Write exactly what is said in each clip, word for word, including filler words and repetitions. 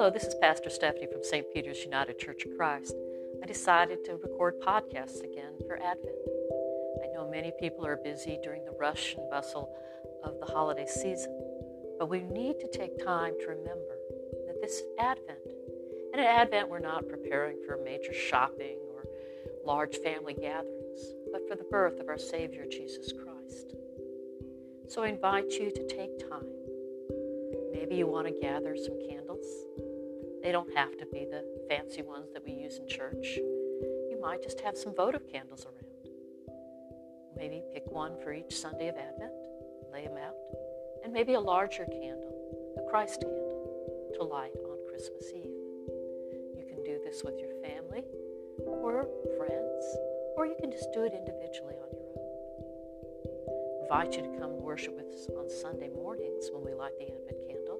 Hello, this is Pastor Stephanie from Saint Peter's United Church of Christ. I decided to record podcasts again for Advent. I know many people are busy during the rush and bustle of the holiday season, but we need to take time to remember that this is Advent. And at Advent, we're not preparing for major shopping or large family gatherings, but for the birth of our Savior, Jesus Christ. So I invite you to take time. Maybe you want to gather some candles. They don't have to be the fancy ones that we use in church. You might just have some votive candles around. Maybe pick one for each Sunday of Advent, lay them out, and maybe a larger candle, the Christ candle, to light on Christmas Eve. You can do this with your family or friends, or you can just do it individually on your own. I invite you to come worship with us on Sunday mornings when we light the Advent candle.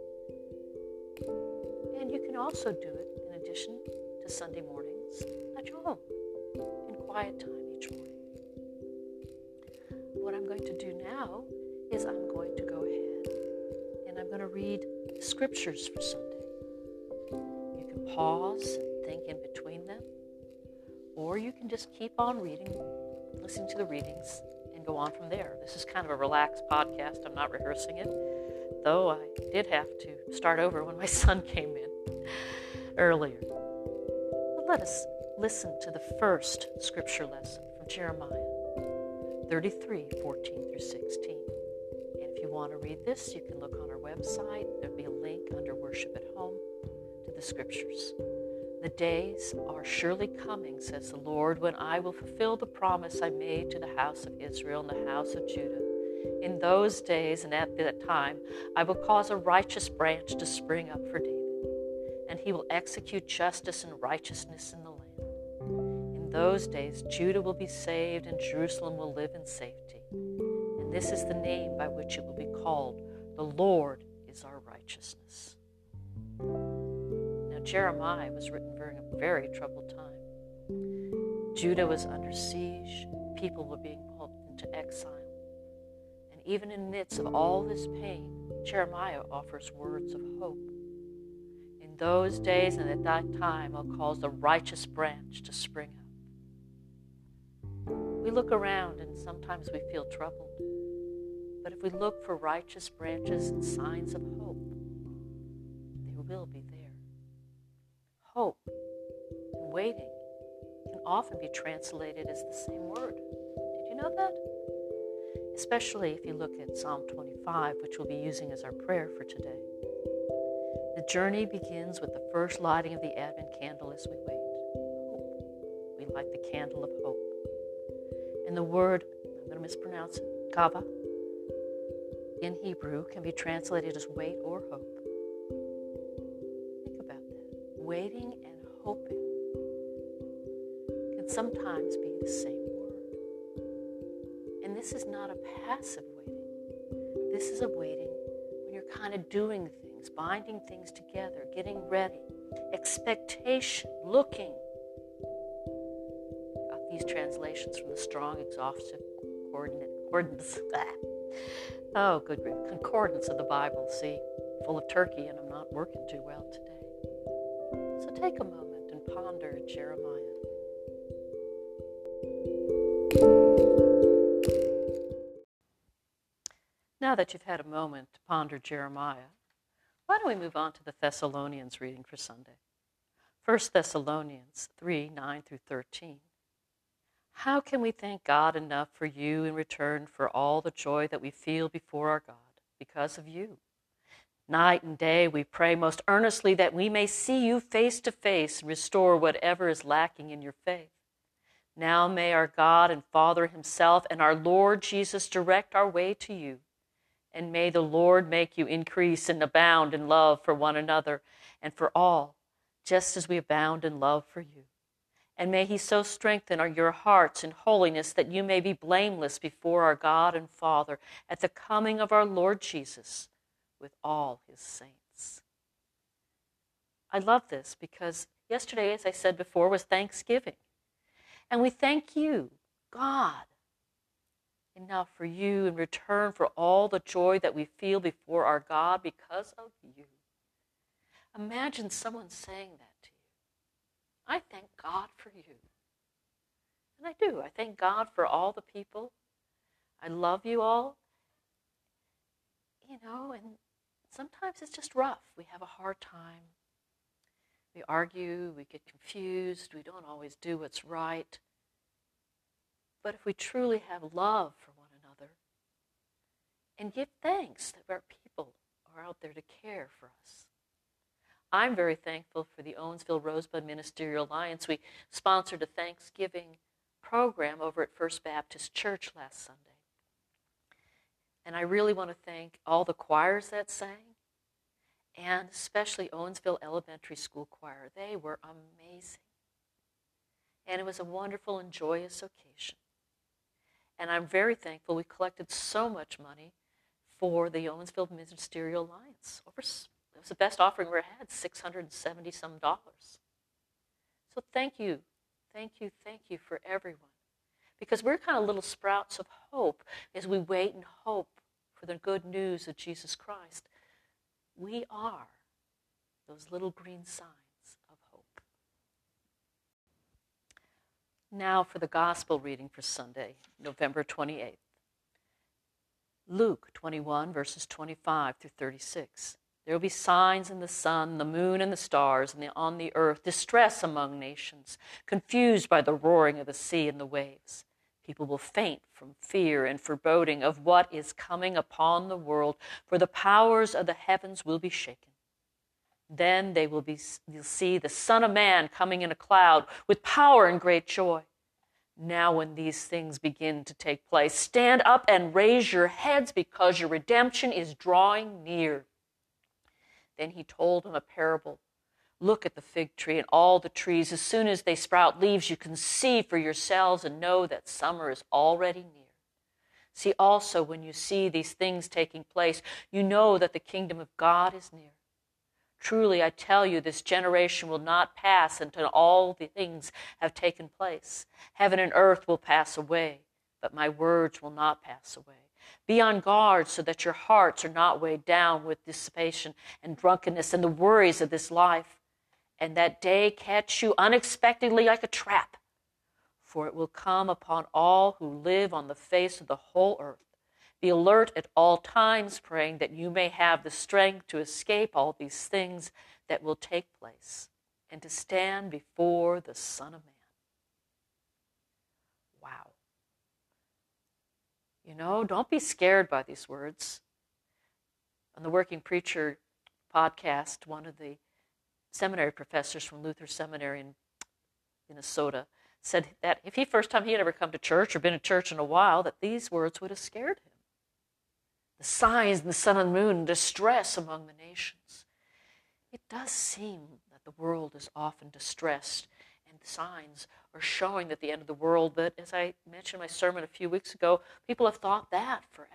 And you can also do it in addition to Sunday mornings at your home in quiet time each morning. What I'm going to do now is I'm going to go ahead and I'm going to read the scriptures for Sunday. You can pause and think in between them, or you can just keep on reading, listening to the readings, and go on from there. This is kind of a relaxed podcast. I'm not rehearsing it, though I did have to start over when my son came in earlier. But let us listen to the first scripture lesson from Jeremiah thirty-three, fourteen through sixteen. And if you want to read this, you can look on our website. There'll be a link under Worship at Home to the scriptures. The days are surely coming, says the Lord, when I will fulfill the promise I made to the house of Israel and the house of Judah. In those days and at that time, I will cause a righteous branch to spring up for David, and he will execute justice and righteousness in the land. In those days, Judah will be saved and Jerusalem will live in safety. And this is the name by which it will be called, the Lord is our righteousness. Jeremiah was written during a very troubled time. Judah was under siege. People were being pulled into exile. And even in the midst of all this pain, Jeremiah offers words of hope. In those days and at that time, I'll cause the righteous branch to spring up. We look around and sometimes we feel troubled. But if we look for righteous branches and signs of hope, they will be there. Hope and waiting can often be translated as the same word. Did you know that? Especially if you look at Psalm twenty-five, which we'll be using as our prayer for today. The journey begins with the first lighting of the Advent candle as we wait. Hope. We light the candle of hope. And the word, I'm going to mispronounce it, kava, in Hebrew can be translated as wait or hope. Waiting and hoping can sometimes be the same word. And this is not a passive waiting. This is a waiting when you're kind of doing things, binding things together, getting ready, expectation, looking. Got these translations from the Strong Exhaustive Concordance. Oh, good concordance of the Bible. See, full of turkey, and I'm not working too well today. So take a moment and ponder Jeremiah. Now that you've had a moment to ponder Jeremiah, why don't we move on to the Thessalonians reading for Sunday? First Thessalonians three, nine through thirteen. How can we thank God enough for you in return for all the joy that we feel before our God because of you? Night and day we pray most earnestly that we may see you face to face and restore whatever is lacking in your faith. Now may our God and Father himself and our Lord Jesus direct our way to you. And may the Lord make you increase and abound in love for one another and for all, just as we abound in love for you. And may he so strengthen our, your hearts in holiness that you may be blameless before our God and Father at the coming of our Lord Jesus, with all his saints. I love this because yesterday, as I said before, was Thanksgiving. And we thank you, God, enough for you in return for all the joy that we feel before our God because of you. Imagine someone saying that to you. I thank God for you. And I do. I thank God for all the people. I love you all. You know, and sometimes it's just rough. We have a hard time. We argue, we get confused, we don't always do what's right. But if we truly have love for one another and give thanks that our people are out there to care for us. I'm very thankful for the Owensville Rosebud Ministerial Alliance. We sponsored a Thanksgiving program over at First Baptist Church last Sunday. And I really want to thank all the choirs that sang, and especially Owensville Elementary School Choir. They were amazing. And it was a wonderful and joyous occasion. And I'm very thankful we collected so much money for the Owensville Ministerial Alliance. Over, it was the best offering we ever had, six hundred seventy some dollars. So thank you, thank you, thank you for everyone. Because we're kind of little sprouts of hope as we wait and hope for the good news of Jesus Christ. We are those little green signs of hope. Now for the gospel reading for Sunday, November twenty-eighth. Luke twenty-one, verses twenty-five through thirty-six. There will be signs in the sun, the moon, and the stars, and on the earth, distress among nations, confused by the roaring of the sea and the waves. People will faint from fear and foreboding of what is coming upon the world, for the powers of the heavens will be shaken. Then they will be, you'll see the Son of Man coming in a cloud with power and great joy. Now when these things begin to take place, stand up and raise your heads, because your redemption is drawing near. Then he told them a parable. Look at the fig tree and all the trees. As soon as they sprout leaves, you can see for yourselves and know that summer is already near. See also, when you see these things taking place, you know that the kingdom of God is near. Truly, I tell you, this generation will not pass until all the things have taken place. Heaven and earth will pass away, but my words will not pass away. Be on guard so that your hearts are not weighed down with dissipation and drunkenness and the worries of this life, and that day catch you unexpectedly like a trap. For it will come upon all who live on the face of the whole earth. Be alert at all times, praying that you may have the strength to escape all these things that will take place, and to stand before the Son of Man. Wow. You know, don't be scared by these words. On the Working Preacher podcast, one of the seminary professors from Luther Seminary in Minnesota said that if he first time he had ever come to church or been to church in a while, that these words would have scared him. The signs and the sun and moon, distress among the nations. It does seem that the world is often distressed, and signs are showing that the end of the world. But as I mentioned in my sermon a few weeks ago, people have thought that forever.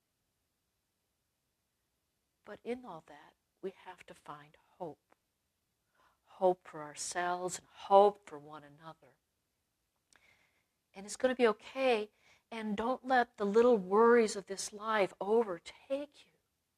But in all that, we have to find hope. Hope for ourselves and hope for one another. And it's going to be okay. And don't let the little worries of this life overtake you.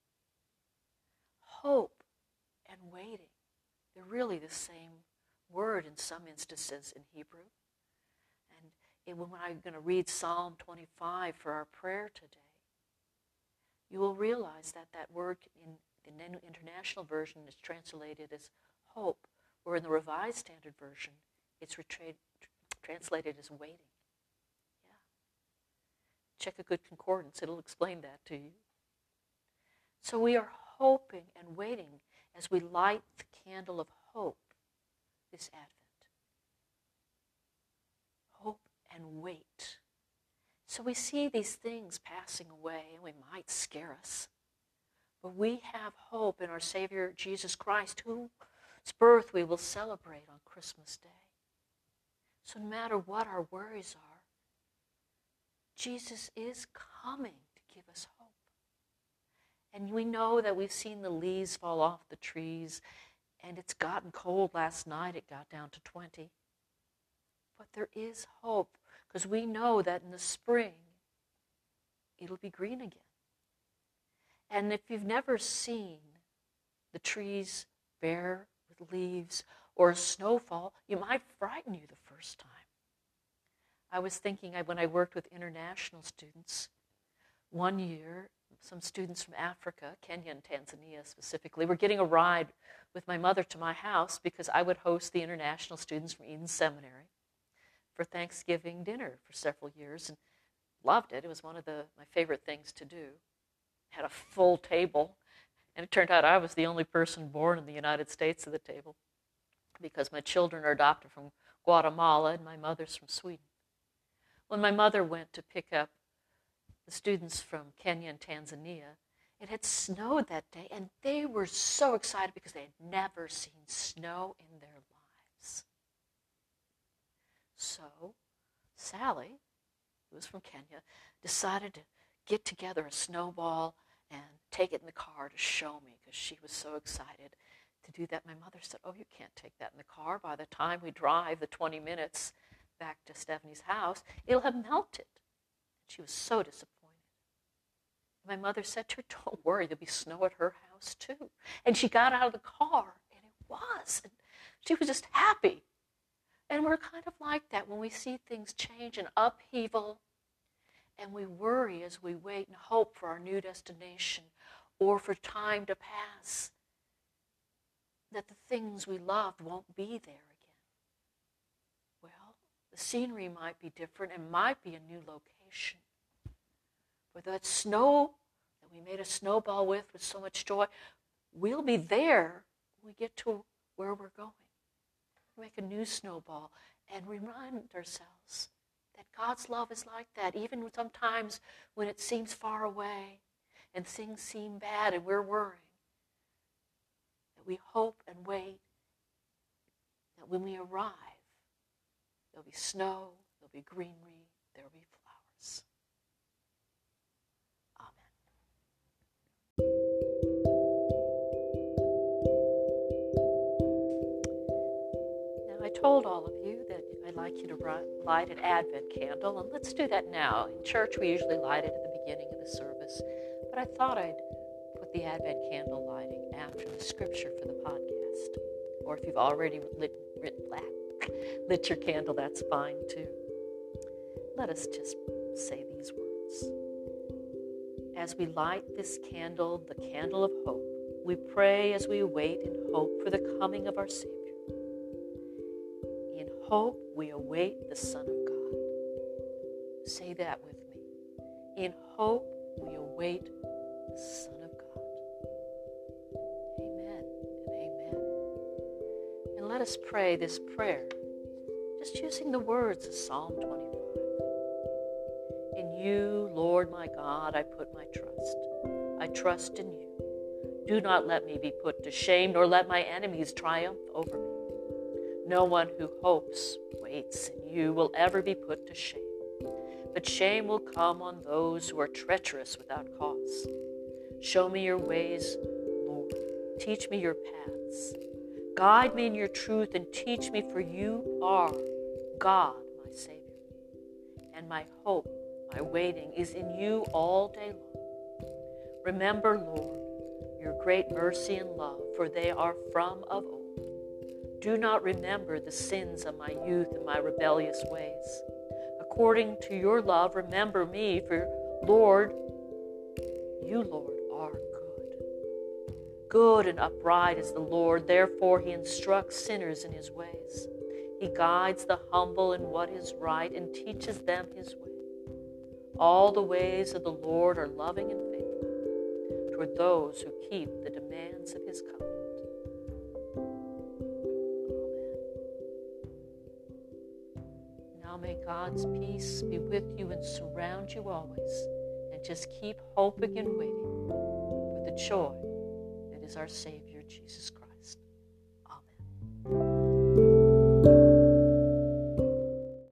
Hope and waiting, they're really the same word in some instances in Hebrew. And it, when I'm going to read Psalm twenty-five for our prayer today, you will realize that that word in the International Version is translated as hope, or in the Revised Standard Version, it's retra- translated as waiting. Check a good concordance. It'll explain that to you. So we are hoping and waiting as we light the candle of hope this Advent. Hope and wait. So we see these things passing away, and we might scare us. But we have hope in our Savior Jesus Christ, whose birth we will celebrate on Christmas Day. So no matter what our worries are, Jesus is coming to give us hope. And we know that we've seen the leaves fall off the trees, and it's gotten cold last night. It got down to twenty. But there is hope, because we know that in the spring, it'll be green again. And if you've never seen the trees bare with leaves, or a snowfall, you might frighten you the first time. I was thinking I, when I worked with international students, one year, some students from Africa, Kenya and Tanzania specifically, were getting a ride with my mother to my house because I would host the international students from Eden Seminary for Thanksgiving dinner for several years, and loved it. It was one of the, my favorite things to do. Had a full table, and it turned out I was the only person born in the United States at the table because my children are adopted from Guatemala and my mother's from Sweden. When my mother went to pick up the students from Kenya and Tanzania, it had snowed that day, and they were so excited because they had never seen snow in their lives. So Sally, who was from Kenya, decided to get together a snowball and take it in the car to show me because she was so excited to do that. My mother said, "Oh, you can't take that in the car. By the time we drive the twenty minutes back to Stephanie's house, it'll have melted." She was so disappointed. My mother said to her, "Don't worry, there'll be snow at her house too." And she got out of the car, and it was. And she was just happy. And we're kind of like that when we see things change and upheaval, and we worry as we wait and hope for our new destination or for time to pass, that the things we loved won't be there again. Well, the scenery might be different and might be a new location. But that snow that we made a snowball with with so much joy, we'll be there when we get to where we're going. We'll make a new snowball and remind ourselves that God's love is like that, even sometimes when it seems far away and things seem bad and we're worrying. That we hope and wait that when we arrive, there'll be snow, there'll be greenery, there'll be flowers. I told all of you that I'd like you to light an Advent candle, and let's do that now. In church, we usually light it at the beginning of the service, but I thought I'd put the Advent candle lighting after the scripture for the podcast. Or if you've already lit, lit, lit your candle, that's fine too. Let us just say these words. As we light this candle, the candle of hope, we pray as we wait in hope for the coming of our Savior. In hope, we await the Son of God. Say that with me. In hope, we await the Son of God. Amen and amen. And let us pray this prayer, just using the words of Psalm twenty-five. In you, Lord my God, I put my trust. I trust in you. Do not let me be put to shame, nor let my enemies triumph over me. No one who hopes, waits in you will ever be put to shame. But shame will come on those who are treacherous without cause. Show me your ways, Lord. Teach me your paths. Guide me in your truth and teach me, for you are God, my Savior. And my hope, my waiting is in you all day long. Remember, Lord, your great mercy and love, for they are from of old. Do not remember the sins of my youth and my rebellious ways. According to your love, remember me, for Lord, you, Lord, are good. Good and upright is the Lord, therefore he instructs sinners in his ways. He guides the humble in what is right and teaches them his way. All the ways of the Lord are loving and faithful toward those who keep the demands of his covenant. Now may God's peace be with you and surround you always, and just keep hoping and waiting for the joy that is our Savior, Jesus Christ.